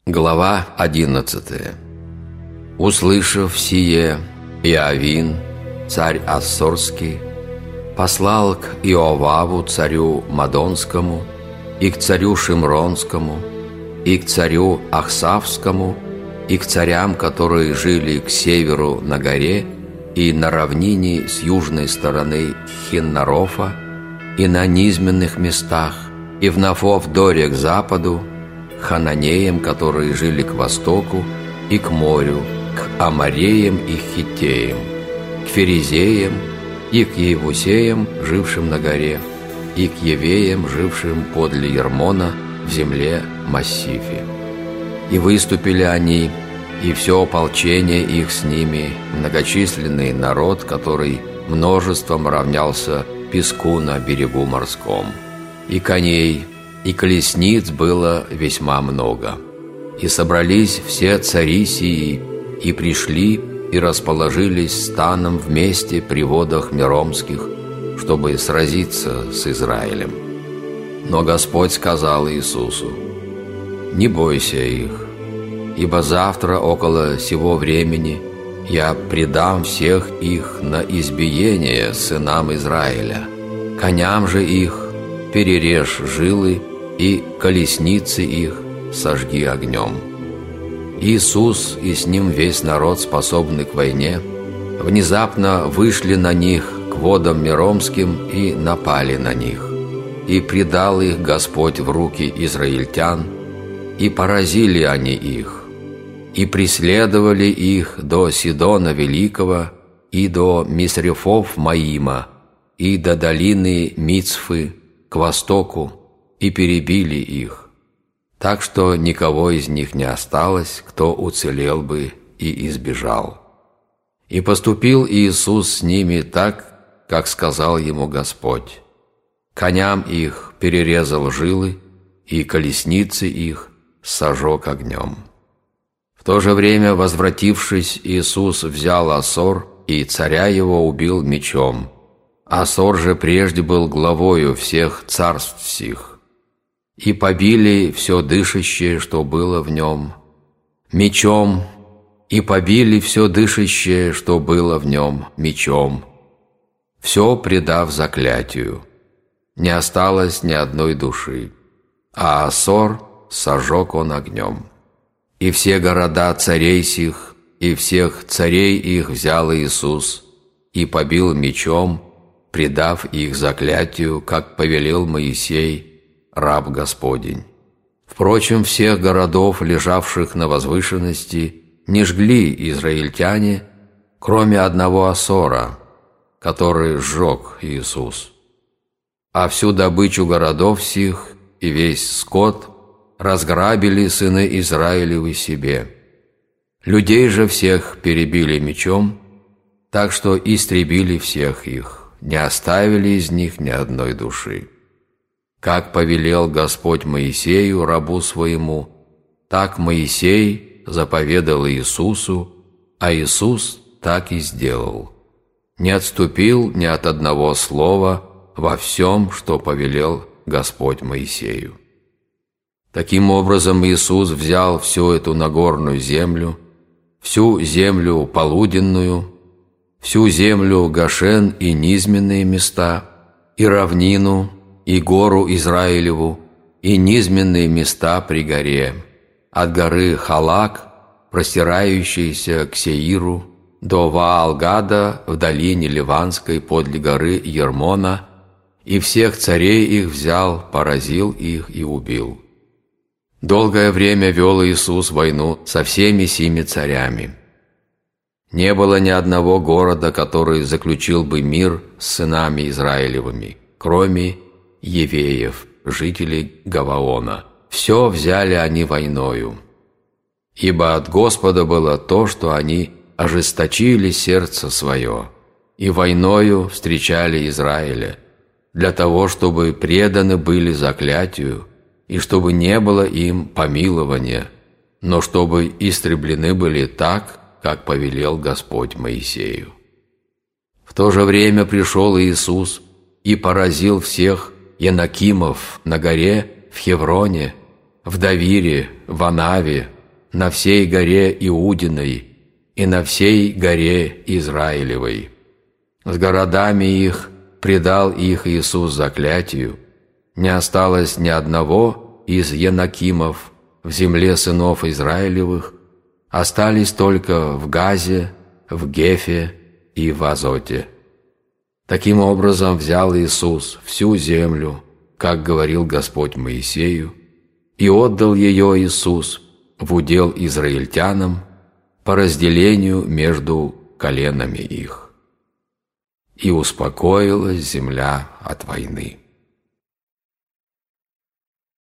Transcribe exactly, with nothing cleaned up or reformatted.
Глава одиннадцатая. Услышав сие, Иовин, царь Ассорский, послал к Иоваву, царю Мадонскому, и к царю Шимронскому, и к царю Ахсавскому, и к царям, которые жили к северу на горе и на равнине с южной стороны Хиннарофа, и на низменных местах, и в Нафов-доре к западу, хананеям, которые жили к востоку, и к морю, к амореям и хиттеям, к ферезеям, и к Евусеям, жившим на горе, и к евеям, жившим подле Ермона в земле Массифе. И выступили они, и все ополчение их с ними, многочисленный народ, который множеством равнялся песку на берегу морском. И коней, и колесниц было весьма много. И собрались все цари сии, и пришли, и расположились станом вместе при водах Меромских, чтобы сразиться с Израилем. Но Господь сказал Иисусу: «Не бойся их, ибо завтра около сего времени я предам всех их на избиение сынам Израиля, коням же их перережь жилы, и колесницы их сожги огнем». Иисус и с ним весь народ, способный к войне, внезапно вышли на них к водам Меромским и напали на них. И предал их Господь в руки израильтян, и поразили они их, и преследовали их до Сидона Великого, и до Мисрефов Маима, и до долины Мицфы к востоку, и перебили их, так что никого из них не осталось, кто уцелел бы и избежал. И поступил Иисус с ними так, как сказал ему Господь. Коням их перерезал жилы, и колесницы их сожег огнем. В то же время, возвратившись, Иисус взял Ассор, и царя его убил мечом. Ассор же прежде был главою всех царств сих. И побили все дышащее, что было в нем, мечом, и побили все дышащее, что было в нем, мечом, все предав заклятию. Не осталось ни одной души, а Ассор сожег он огнем. И все города царей сих, и всех царей их взял Иисус, и побил мечом, предав их заклятию, как повелел Моисей, раб Господень. Впрочем, всех городов, лежавших на возвышенности, не жгли израильтяне, кроме одного Ассора, который сжег Иисус. А всю добычу городов сих и весь скот разграбили сыны Израилевы себе. Людей же всех перебили мечом, так что истребили всех их, не оставили из них ни одной души. Как повелел Господь Моисею, рабу своему, так Моисей заповедал Иисусу, а Иисус так и сделал. Не отступил ни от одного слова во всем, что повелел Господь Моисею. Таким образом, Иисус взял всю эту нагорную землю, всю землю полуденную, всю землю Гошен и низменные места, и равнину, и гору Израилеву, и низменные места при горе, от горы Халак, простирающейся к Сеиру, до Ваалгада в долине Ливанской подле горы Ермона, и всех царей их взял, поразил их и убил. Долгое время вел Иисус войну со всеми сими царями. Не было ни одного города, который заключил бы мир с сынами Израилевыми, кроме евеев, жителей Гаваона. Все взяли они войною. Ибо от Господа было то, что они ожесточили сердце свое, и войною встречали Израиля, для того, чтобы преданы были заклятию, и чтобы не было им помилования, но чтобы истреблены были так, как повелел Господь Моисею. В то же время пришел Иисус и поразил всех Янакимов на горе в Хевроне, в Давире, в Анаве, на всей горе Иудиной и на всей горе Израилевой. С городами их предал их Иисус заклятию. Не осталось ни одного из Енакимов в земле сынов Израилевых, остались только в Газе, в Гефе и в Азоте. Таким образом взял Иисус всю землю, как говорил Господь Моисею, и отдал ее Иисус в удел израильтянам по разделению между коленами их. И успокоилась земля от войны.